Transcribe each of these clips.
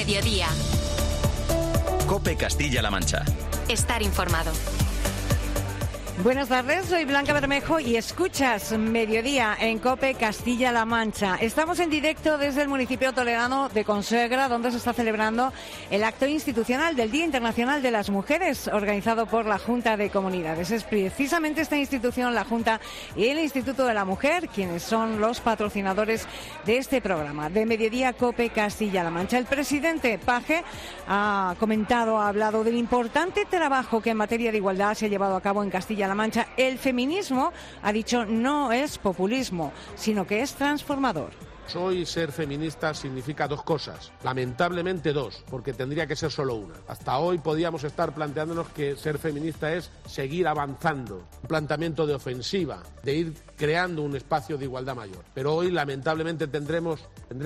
Mediodía. COPE Castilla-La Mancha. Estar informado. Buenas tardes, soy Blanca Bermejo y escuchas Mediodía en COPE Castilla-La Mancha. Estamos en directo desde el municipio toledano de Consuegra, donde se está celebrando el acto institucional del Día Internacional de las Mujeres, organizado por la Junta de Comunidades. Es precisamente esta institución, la Junta y el Instituto de la Mujer, quienes son los patrocinadores de este programa, de Mediodía COPE Castilla-La Mancha. El presidente Paje ha hablado del importante trabajo que en materia de igualdad se ha llevado a cabo en Castilla-La Mancha. El feminismo, ha dicho, no es populismo, sino que es transformador. Hoy ser feminista significa dos cosas, lamentablemente dos, porque tendría que ser solo una. Hasta hoy podíamos estar planteándonos que ser feminista es seguir avanzando, un planteamiento de ofensiva, de ir creando un espacio de igualdad mayor. Pero hoy lamentablemente tendremos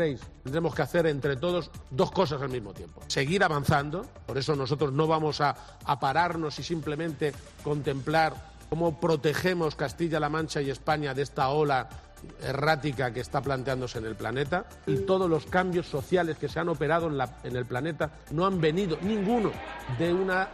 que hacer entre todos dos cosas al mismo tiempo. Seguir avanzando, por eso nosotros no vamos a pararnos y simplemente contemplar cómo protegemos Castilla-La Mancha y España de esta ola errática que está planteándose en el planeta, y todos los cambios sociales que se han operado en el planeta no han venido ninguno de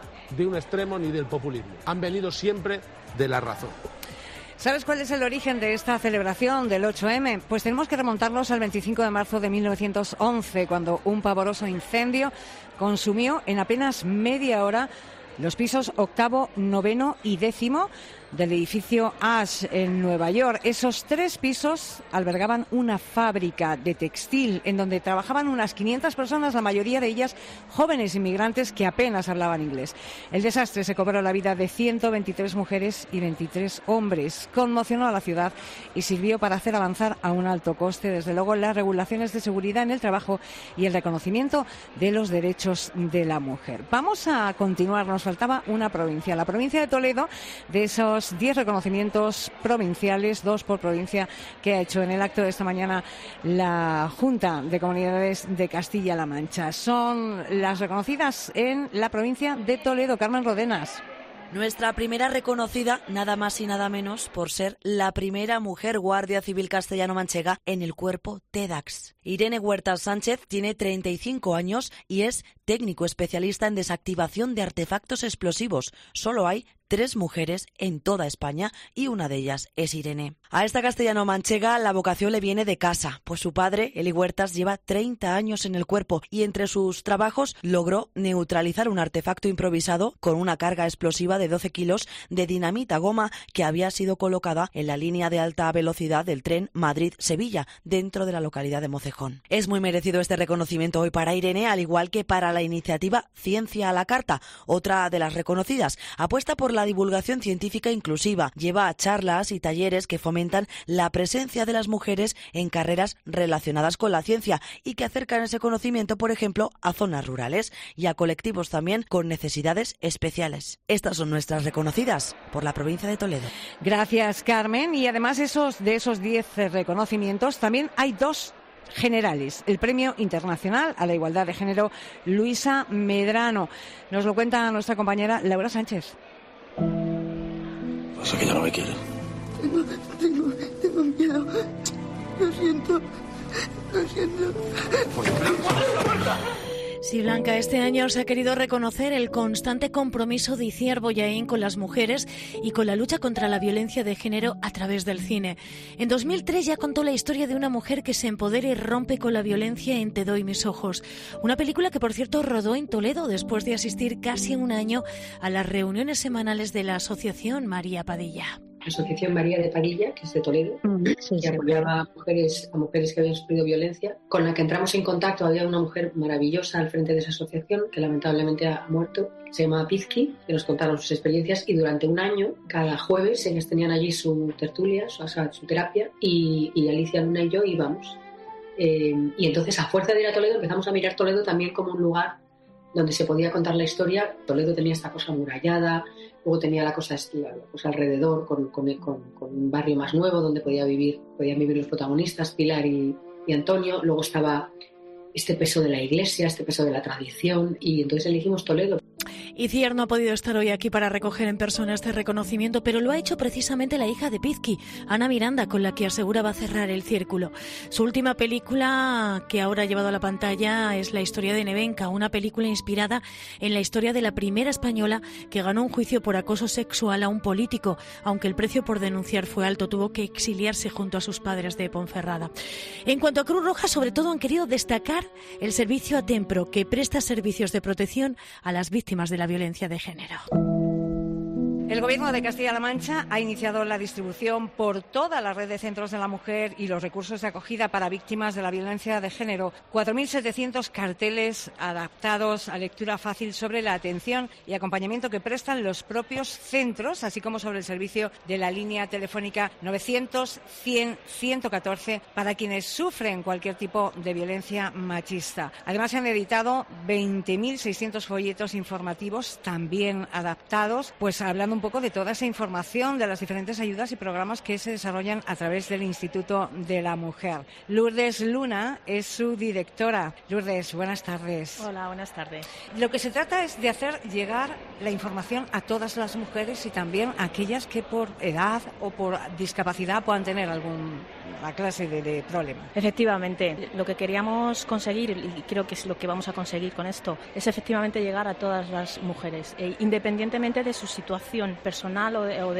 un extremo ni del populismo, han venido siempre de la razón. ¿Sabes cuál es el origen de esta celebración del 8M? Pues tenemos que remontarnos al 25 de marzo de 1911, cuando un pavoroso incendio consumió en apenas media hora los pisos octavo, noveno y décimo del edificio Ash en Nueva York. Esos 3 pisos albergaban una fábrica de textil en donde trabajaban unas 500 personas, la mayoría de ellas jóvenes inmigrantes que apenas hablaban inglés. El desastre se cobró la vida de 123 mujeres y 23 hombres. Conmocionó a la ciudad y sirvió para hacer avanzar a un alto coste, desde luego, las regulaciones de seguridad en el trabajo y el reconocimiento de los derechos de la mujer. Vamos a continuar, nos faltaba una provincia, la provincia de Toledo. De esos 10 reconocimientos provinciales, 2 por provincia, que ha hecho en el acto de esta mañana la Junta de Comunidades de Castilla-La Mancha. Son las reconocidas en la provincia de Toledo. Carmen Rodenas. Nuestra primera reconocida, nada más y nada menos, por ser la primera mujer guardia civil castellano-manchega en el cuerpo TEDx. Irene Huertas Sánchez tiene 35 años y es técnico especialista en desactivación de artefactos explosivos. Solo hay 3 mujeres en toda España y una de ellas es Irene. A esta castellano-manchega la vocación le viene de casa, pues su padre, Eli Huertas, lleva 30 años en el cuerpo y entre sus trabajos logró neutralizar un artefacto improvisado con una carga explosiva de 12 kilos de dinamita goma que había sido colocada en la línea de alta velocidad del tren Madrid-Sevilla, dentro de la localidad de Mocejón. Es muy merecido este reconocimiento hoy para Irene, al igual que para la iniciativa Ciencia a la Carta, otra de las reconocidas. Apuesta por la divulgación científica inclusiva, lleva charlas y talleres que fomentan la presencia de las mujeres en carreras relacionadas con la ciencia y que acercan ese conocimiento, por ejemplo, a zonas rurales y a colectivos también con necesidades especiales. Estas son nuestras reconocidas por la provincia de Toledo. Gracias, Carmen. Y además de esos 10 reconocimientos, también hay 2 generales. El Premio Internacional a la Igualdad de Género Luisa Medrano. Nos lo cuenta nuestra compañera Laura Sánchez. Pasa que ya no me quieren. Tengo miedo. Lo siento. Sí, Blanca, este año se ha querido reconocer el constante compromiso de Itziar Bollaín con las mujeres y con la lucha contra la violencia de género a través del cine. En 2003 ya contó la historia de una mujer que se empodera y rompe con la violencia en Te doy mis ojos. Una película que, por cierto, rodó en Toledo después de asistir casi un año a las reuniones semanales de la Asociación María Padilla. Asociación María de Padilla, que es de Toledo, que apoyaba a mujeres que habían sufrido violencia, con la que entramos en contacto. Había una mujer maravillosa al frente de esa asociación, que lamentablemente ha muerto, se llamaba Pizki, que nos contaron sus experiencias, y durante un año, cada jueves, ellas tenían allí su tertulia, su terapia, y Alicia Luna y yo íbamos. Y entonces, a fuerza de ir a Toledo, empezamos a mirar Toledo también como un lugar donde se podía contar la historia. Toledo tenía esta cosa amurallada, luego tenía la cosa alrededor, con un barrio más nuevo donde podían vivir los protagonistas, Pilar y Antonio. Luego estaba este peso de la iglesia, este peso de la tradición, y entonces elegimos Toledo. Itziar no ha podido estar hoy aquí para recoger en persona este reconocimiento, pero lo ha hecho precisamente la hija de Pizki, Ana Miranda, con la que asegura va a cerrar el círculo. Su última película que ahora ha llevado a la pantalla es La historia de Nevenka, una película inspirada en la historia de la primera española que ganó un juicio por acoso sexual a un político. Aunque el precio por denunciar fue alto, tuvo que exiliarse junto a sus padres de Ponferrada. En cuanto a Cruz Roja, sobre todo han querido destacar el servicio Atempro, que presta servicios de protección a las víctimas de la violencia de género. El Gobierno de Castilla-La Mancha ha iniciado la distribución por toda la red de centros de la mujer y los recursos de acogida para víctimas de la violencia de género. 4.700 carteles adaptados a lectura fácil sobre la atención y acompañamiento que prestan los propios centros, así como sobre el servicio de la línea telefónica 900-100-114 para quienes sufren cualquier tipo de violencia machista. Además, se han editado 20.600 folletos informativos también adaptados, pues hablando un poco de toda esa información de las diferentes ayudas y programas que se desarrollan a través del Instituto de la Mujer. Lourdes Luna es su directora. Lourdes, buenas tardes. Hola, buenas tardes. Lo que se trata es de hacer llegar la información a todas las mujeres y también a aquellas que por edad o por discapacidad puedan tener alguna clase de problema. Efectivamente, lo que queríamos conseguir, y creo que es lo que vamos a conseguir con esto, es efectivamente llegar a todas las mujeres, independientemente de su situación personal o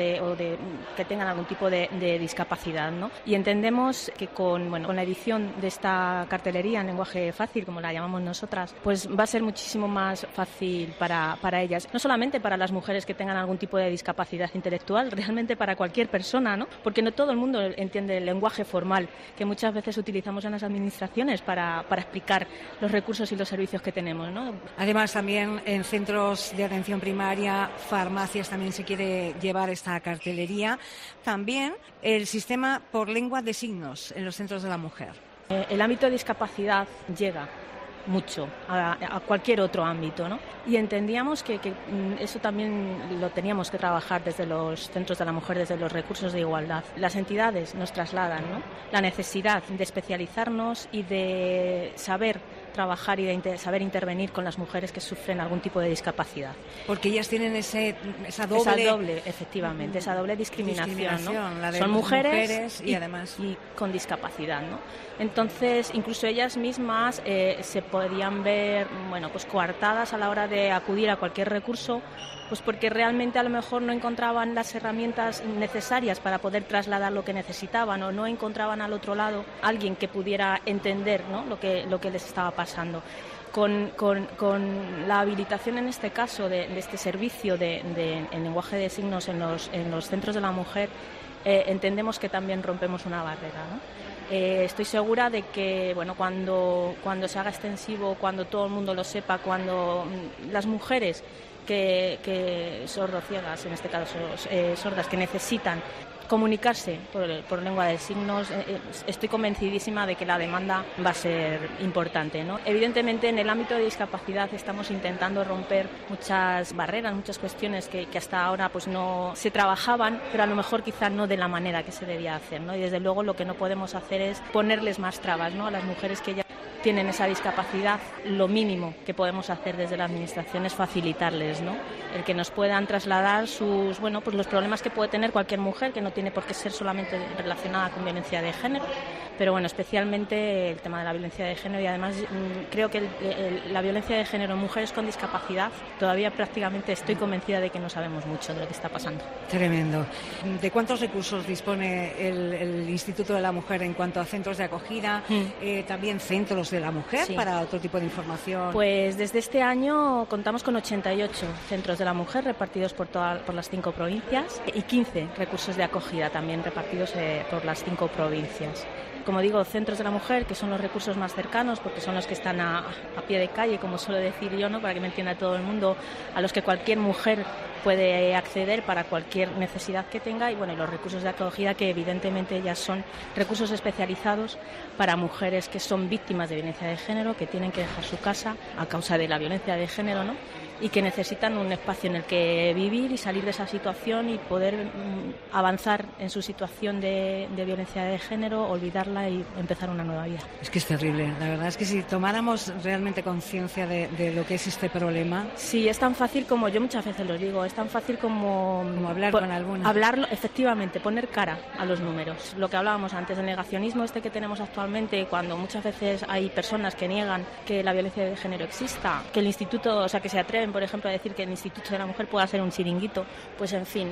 de que tengan algún tipo de discapacidad, ¿no? Y entendemos que con la edición de esta cartelería en lenguaje fácil, como la llamamos nosotras, pues va a ser muchísimo más fácil para ellas. No solamente para las mujeres que tengan algún tipo de discapacidad intelectual, realmente para cualquier persona, ¿no? Porque no todo el mundo entiende el lenguaje formal que muchas veces utilizamos en las administraciones para explicar los recursos y los servicios que tenemos, ¿no? Además, también en centros de atención primaria, farmacias también se quiere llevar esta cartelería. También el sistema por lengua de signos en los centros de la mujer. El ámbito de discapacidad llega mucho a cualquier otro ámbito, ¿no? Y entendíamos que eso también lo teníamos que trabajar desde los centros de la mujer, desde los recursos de igualdad. Las entidades nos trasladan, ¿no?, la necesidad de especializarnos y de saber trabajar y de saber intervenir con las mujeres que sufren algún tipo de discapacidad. Porque ellas tienen esa doble efectivamente, esa doble discriminación, ¿no? La de son mujeres y además y con discapacidad, ¿no? Entonces, incluso ellas mismas se podían ver, pues coartadas a la hora de acudir a cualquier recurso, pues porque realmente a lo mejor no encontraban las herramientas necesarias para poder trasladar lo que necesitaban, o no encontraban al otro lado alguien que pudiera entender, ¿no?, lo que les estaba pasando. Con la habilitación, en este caso, de este servicio en lenguaje de signos en los centros de la mujer, entendemos que también rompemos una barrera, ¿no? Estoy segura de que cuando se haga extensivo, cuando todo el mundo lo sepa, cuando las mujeres que sordociegas, en este caso sordas, que necesitan comunicarse por lengua de signos, estoy convencidísima de que la demanda va a ser importante, ¿no? Evidentemente, en el ámbito de discapacidad estamos intentando romper muchas barreras, muchas cuestiones que hasta ahora pues no se trabajaban, pero a lo mejor quizá no de la manera que se debía hacer, ¿no? Y desde luego lo que no podemos hacer es ponerles más trabas, ¿no?, a las mujeres que ya tienen esa discapacidad. Lo mínimo que podemos hacer desde la administración es facilitarles, ¿no?, el que nos puedan trasladar sus los problemas que puede tener cualquier mujer, que no tiene por qué ser solamente relacionada con violencia de género, pero especialmente el tema de la violencia de género. Y además creo que la violencia de género en mujeres con discapacidad, todavía prácticamente estoy convencida de que no sabemos mucho de lo que está pasando. Tremendo. ¿De cuántos recursos dispone el Instituto de la Mujer en cuanto a centros de acogida, también centros de la mujer, sí, para otro tipo de información? Pues desde este año contamos con 88 centros de la mujer repartidos por las 5 provincias y 15 recursos de acogida también repartidos por las 5 provincias. Como digo, centros de la mujer, que son los recursos más cercanos, porque son los que están a pie de calle, como suelo decir yo, ¿no?, para que me entienda todo el mundo, a los que cualquier mujer puede acceder para cualquier necesidad que tenga y bueno, y los recursos de acogida que evidentemente ya son recursos especializados para mujeres que son víctimas de violencia de género, que tienen que dejar su casa a causa de la violencia de género, ¿no? Y que necesitan un espacio en el que vivir y salir de esa situación y poder avanzar en su situación de violencia de género, olvidarla y empezar una nueva vida. Es que es terrible, la verdad es que si tomáramos realmente conciencia de lo que es este problema... Sí, es tan fácil como, yo muchas veces lo digo, es tan fácil como hablar con alguna. Hablarlo, efectivamente, poner cara a los números. Lo que hablábamos antes, el negacionismo que tenemos actualmente, cuando muchas veces hay personas que niegan que la violencia de género exista, que el instituto, o sea, que se atreven, por ejemplo, a decir que el Instituto de la Mujer pueda ser un chiringuito, pues en fin,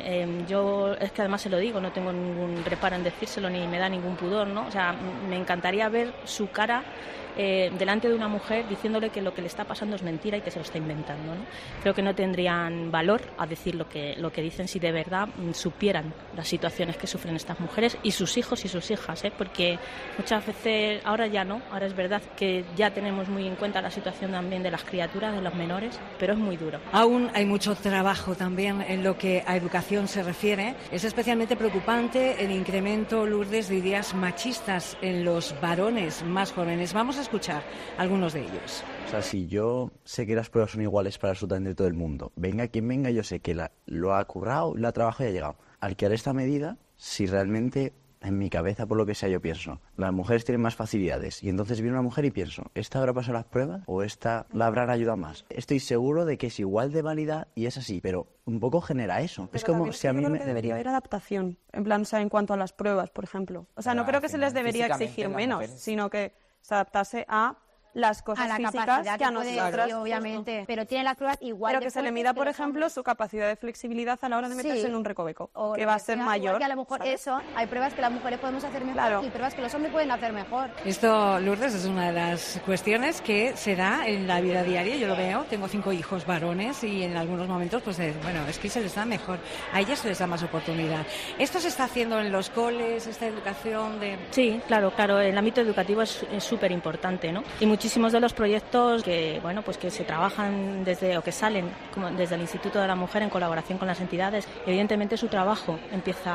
yo es que además se lo digo, no tengo ningún reparo en decírselo ni me da ningún pudor, ¿no? O sea, me encantaría ver su cara delante de una mujer diciéndole que lo que le está pasando es mentira y que se lo está inventando, ¿no? Creo que no tendrían valor a decir lo que dicen si de verdad supieran las situaciones que sufren estas mujeres y sus hijos y sus hijas, porque muchas veces, ahora ya no, ahora es verdad que ya tenemos muy en cuenta la situación también de las criaturas, de los menores, pero es muy duro. Aún hay mucho trabajo también en lo que a educación se refiere. Es especialmente preocupante el incremento, Lourdes, de ideas machistas en los varones más jóvenes. Vamos a escuchar algunos de ellos. O sea, si yo sé que las pruebas son iguales para absolutamente todo el mundo, venga quien venga, yo sé que lo ha currado, lo ha trabajado y ha llegado. Al que haré esta medida, si realmente en mi cabeza, por lo que sea, yo pienso, las mujeres tienen más facilidades y entonces viene una mujer y pienso, ¿esta habrá pasado las pruebas o esta la habrán ayudado más? Estoy seguro de que es igual de válida y es así, pero un poco genera eso. Pero es como si a mí que debería haber adaptación, en plan, o sea, en cuanto a las pruebas, por ejemplo. O sea, no creo que se les debería exigir menos, sino que se adaptase a las cosas físicas que a nosotras, sí, obviamente, pero tiene las pruebas igual. Pero que se le mida, por ejemplo, su capacidad de flexibilidad a la hora de meterse en un recoveco, que va a ser mayor. Que a lo mejor eso, hay pruebas que las mujeres podemos hacer mejor y pruebas que los hombres pueden hacer mejor. Esto, Lourdes, es una de las cuestiones que se da en la vida diaria. Yo lo veo, tengo 5 hijos varones y en algunos momentos, pues bueno, es que se les da mejor, a ellas se les da más oportunidad. ¿Esto se está haciendo en los coles, esta educación de...? Sí, claro, el ámbito educativo es súper importante, ¿no? Y muchísimos de los proyectos que, bueno, pues que se trabajan o que salen desde el Instituto de la Mujer en colaboración con las entidades, evidentemente su trabajo empieza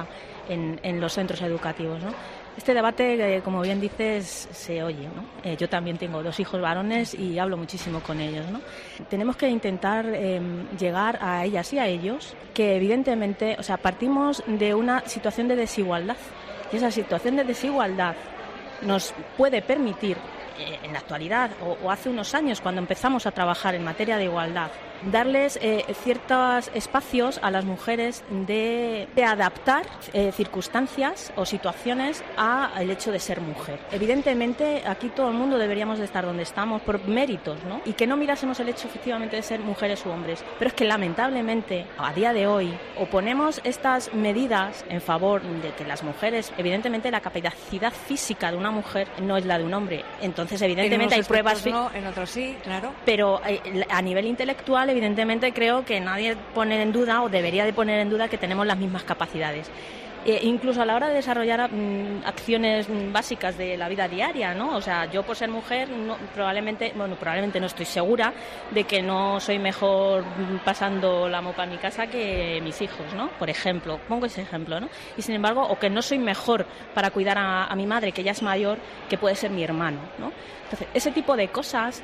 en los centros educativos, ¿no? Este debate, como bien dices, se oye, ¿no? Yo también tengo 2 hijos varones y hablo muchísimo con ellos, ¿no? Tenemos que intentar llegar a ellas y a ellos, que evidentemente, o sea, partimos de una situación de desigualdad y esa situación de desigualdad nos puede permitir en la actualidad o hace unos años cuando empezamos a trabajar en materia de igualdad, darles ciertos espacios a las mujeres de adaptar circunstancias o situaciones al hecho de ser mujer. Evidentemente aquí todo el mundo deberíamos de estar donde estamos por méritos, ¿no? Y que no mirásemos el hecho efectivamente de ser mujeres u hombres, pero es que lamentablemente a día de hoy o ponemos estas medidas en favor de que las mujeres, evidentemente la capacidad física de una mujer no es la de un hombre, entonces evidentemente hay pruebas, no, en otros sí, claro, pero a nivel intelectual evidentemente creo que nadie pone en duda o debería de poner en duda que tenemos las mismas capacidades. Incluso a la hora de desarrollar acciones básicas de la vida diaria, ¿no? O sea, yo por ser mujer probablemente no estoy segura de que no soy mejor pasando la mopa en mi casa que mis hijos, ¿no? Por ejemplo, pongo ese ejemplo, ¿no? Y sin embargo, o que no soy mejor para cuidar a mi madre, que ya es mayor, que puede ser mi hermano, ¿no? Entonces, ese tipo de cosas...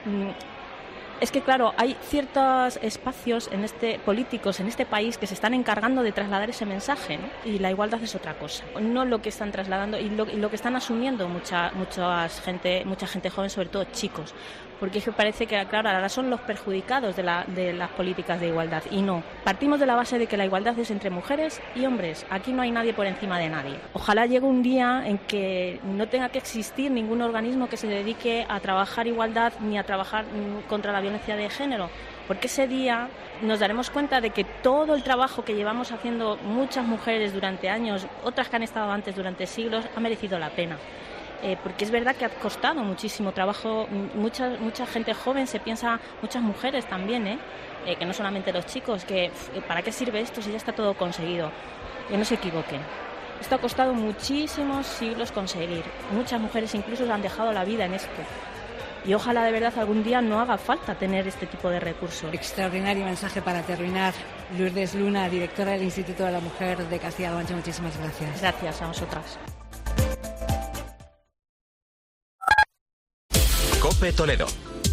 Es que, claro, hay ciertos espacios políticos en este país que se están encargando de trasladar ese mensaje, ¿no? Y la igualdad es otra cosa. No lo que están trasladando y lo que están asumiendo mucha gente joven, sobre todo chicos. Porque es que parece que, claro, ahora son los perjudicados de las políticas de igualdad. Y no. Partimos de la base de que la igualdad es entre mujeres y hombres. Aquí no hay nadie por encima de nadie. Ojalá llegue un día en que no tenga que existir ningún organismo que se dedique a trabajar igualdad ni a trabajar contra la violencia de género. Porque ese día nos daremos cuenta de que todo el trabajo que llevamos haciendo muchas mujeres durante años, otras que han estado antes durante siglos, ha merecido la pena. Porque es verdad que ha costado muchísimo trabajo, mucha gente joven se piensa, muchas mujeres también, que no solamente los chicos, que ¿para qué sirve esto si ya está todo conseguido? Que no se equivoquen. Esto ha costado muchísimos siglos conseguir. Muchas mujeres incluso han dejado la vida en esto. Y ojalá de verdad algún día no haga falta tener este tipo de recursos. Extraordinario mensaje para terminar. Lourdes Luna, directora del Instituto de la Mujer de Castilla-La Mancha, muchísimas gracias. Gracias a vosotras. COPE Toledo.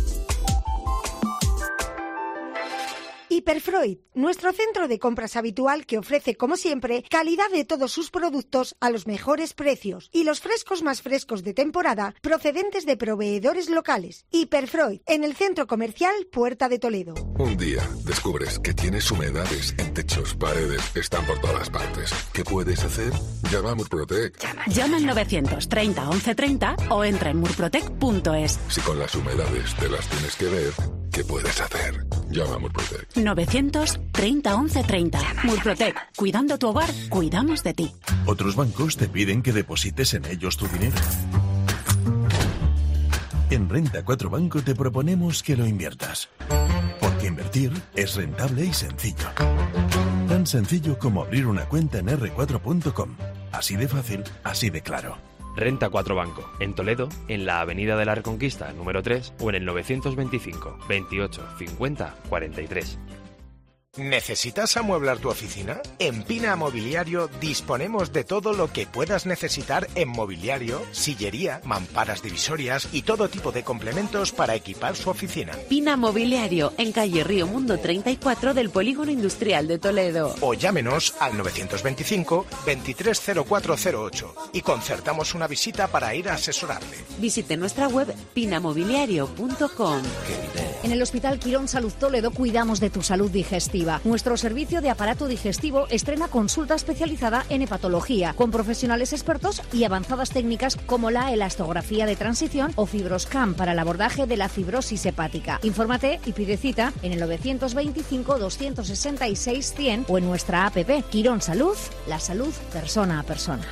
Hiperfreud, nuestro centro de compras habitual que ofrece, como siempre, calidad de todos sus productos a los mejores precios y los frescos más frescos de temporada procedentes de proveedores locales. Hiperfreud, en el centro comercial Puerta de Toledo. Un día descubres que tienes humedades en techos, paredes, están por todas partes. ¿Qué puedes hacer? Llama a Murprotec. Llama al 930 1130 o entra en murprotec.es. Si con las humedades te las tienes que ver, ¿qué puedes hacer? Llama a Murprotec. 930 1130. Murprotec. Cuidando tu hogar, cuidamos de ti. Otros bancos te piden que deposites en ellos tu dinero. En Renta 4 Banco te proponemos que lo inviertas. Porque invertir es rentable y sencillo. Tan sencillo como abrir una cuenta en r4.com. Así de fácil, así de claro. Renta 4 Banco, en Toledo, en la Avenida de la Reconquista, número 3, o en el 925 28 50 43. ¿Necesitas amueblar tu oficina? En Pina Mobiliario disponemos de todo lo que puedas necesitar en mobiliario, sillería, mamparas divisorias y todo tipo de complementos para equipar su oficina. Pina Mobiliario, en calle Río Mundo 34 del Polígono Industrial de Toledo. O llámenos al 925 230408 y concertamos una visita para ir a asesorarle. Visite nuestra web pinamobiliario.com. En el Hospital Quirón Salud Toledo cuidamos de tu salud digestiva. Nuestro servicio de aparato digestivo estrena consulta especializada en hepatología, con profesionales expertos y avanzadas técnicas como la elastografía de transición o Fibroscan para el abordaje de la fibrosis hepática. Infórmate y pide cita en el 925 266 100 o en nuestra app Quirón Salud, la salud persona a persona.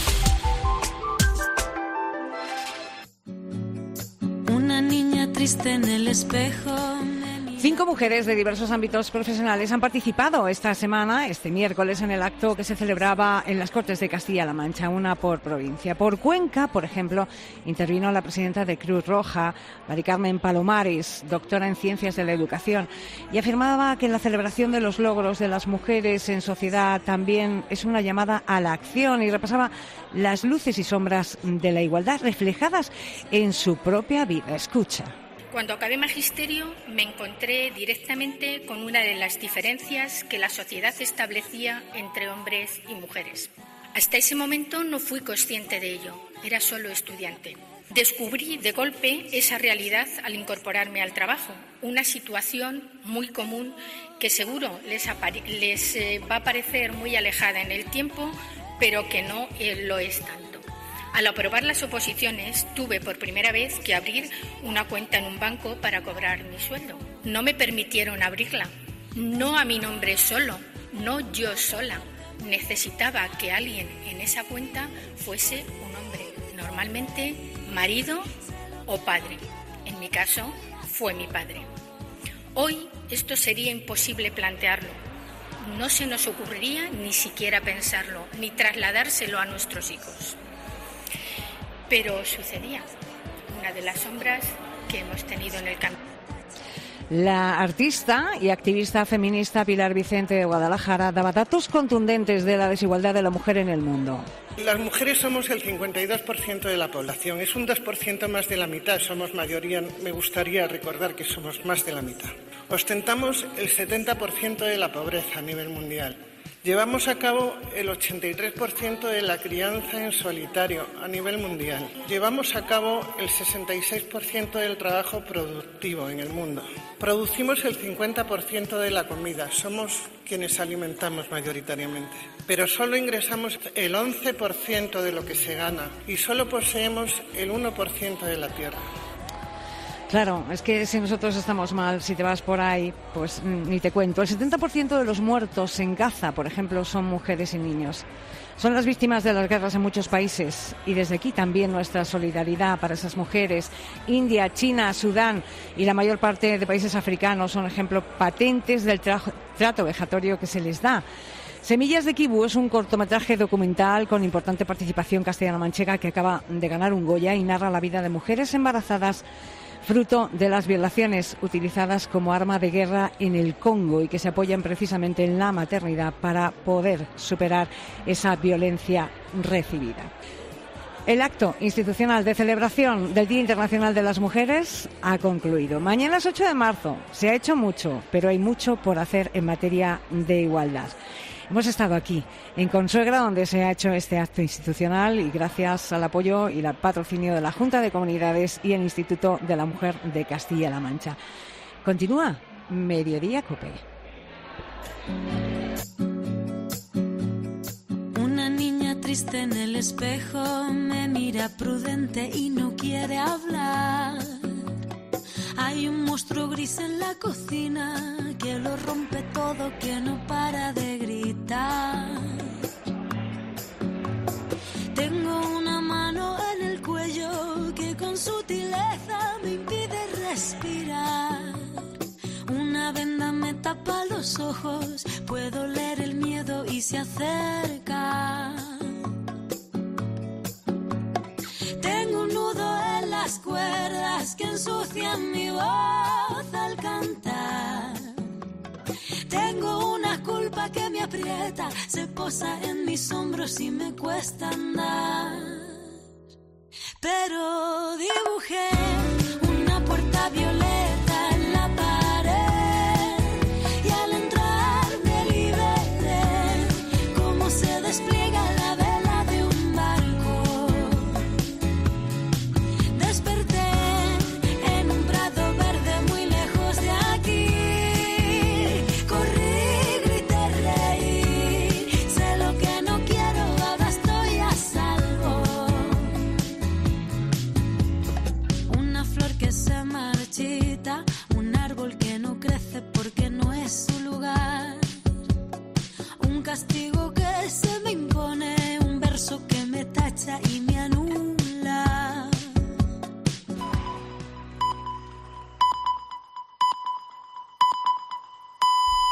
Una niña triste en el espejo. 5 mujeres de diversos ámbitos profesionales han participado esta semana, este miércoles, en el acto que se celebraba en las Cortes de Castilla-La Mancha, una por provincia. Por Cuenca, por ejemplo, intervino la presidenta de Cruz Roja, Mari Carmen Palomares, doctora en Ciencias de la Educación, y afirmaba que la celebración de los logros de las mujeres en sociedad también es una llamada a la acción, y repasaba las luces y sombras de la igualdad reflejadas en su propia vida. Escucha. Cuando acabé magisterio me encontré directamente con una de las diferencias que la sociedad establecía entre hombres y mujeres. Hasta ese momento no fui consciente de ello, era solo estudiante. Descubrí de golpe esa realidad al incorporarme al trabajo, una situación muy común que seguro les va a parecer muy alejada en el tiempo, pero que no lo es tanto. Al aprobar las oposiciones, tuve por primera vez que abrir una cuenta en un banco para cobrar mi sueldo. No me permitieron abrirla, no a mi nombre solo, no yo sola. Necesitaba que alguien en esa cuenta fuese un hombre, normalmente marido o padre. En mi caso, fue mi padre. Hoy esto sería imposible plantearlo. No se nos ocurriría ni siquiera pensarlo, ni trasladárselo a nuestros hijos. Pero sucedía, una de las sombras que hemos tenido en el camino. La artista y activista feminista Pilar Vicente de Guadalajara daba datos contundentes de la desigualdad de la mujer en el mundo. Las mujeres somos el 52% de la población, es un 2% más de la mitad, somos mayoría, me gustaría recordar que somos más de la mitad. Ostentamos el 70% de la pobreza a nivel mundial. Llevamos a cabo el 83% de la crianza en solitario a nivel mundial. Llevamos a cabo el 66% del trabajo productivo en el mundo. Producimos el 50% de la comida. Somos quienes alimentamos mayoritariamente. Pero solo ingresamos el 11% de lo que se gana y solo poseemos el 1% de la tierra. Claro, es que si nosotros estamos mal, si te vas por ahí, pues ni te cuento. El 70% de los muertos en Gaza, por ejemplo, son mujeres y niños. Son las víctimas de las guerras en muchos países y desde aquí también nuestra solidaridad para esas mujeres. India, China, Sudán y la mayor parte de países africanos son ejemplos patentes del trato vejatorio que se les da. Semillas de Kibú es un cortometraje documental con importante participación castellano-manchega que acaba de ganar un Goya y narra la vida de mujeres embarazadas fruto de las violaciones utilizadas como arma de guerra en el Congo y que se apoyan precisamente en la maternidad para poder superar esa violencia recibida. El acto institucional de celebración del Día Internacional de las Mujeres ha concluido. Mañana es 8 de marzo. Se ha hecho mucho, pero hay mucho por hacer en materia de igualdad. Hemos estado aquí, en Consuegra, donde se ha hecho este acto institucional y gracias al apoyo y al patrocinio de la Junta de Comunidades y el Instituto de la Mujer de Castilla-La Mancha. Continúa Mediodía COPE. Una niña triste en el espejo me mira prudente y no quiere hablar. Hay un monstruo gris en la cocina que lo rompe todo, que no para de gritar. Tengo una mano en el cuello que con sutileza me impide respirar. Una venda me tapa los ojos, puedo leer el miedo y se acerca. Tengo un nudo en las cuerdas que ensucian mi voz al cantar. Tengo una culpa que me aprieta, se posa en mis hombros y me cuesta andar. Pero dibujé una puerta violeta en la pared y al entrar me liberé, como se despliega la vela de un barco. Desperté en un prado verde muy lejos de aquí. Corrí, grité, reí. Sé lo que no quiero, ahora estoy a salvo. Una flor que se marchita, un árbol que no crece porque no es su lugar. Un castigo que se me impone, un verso que me tacha y me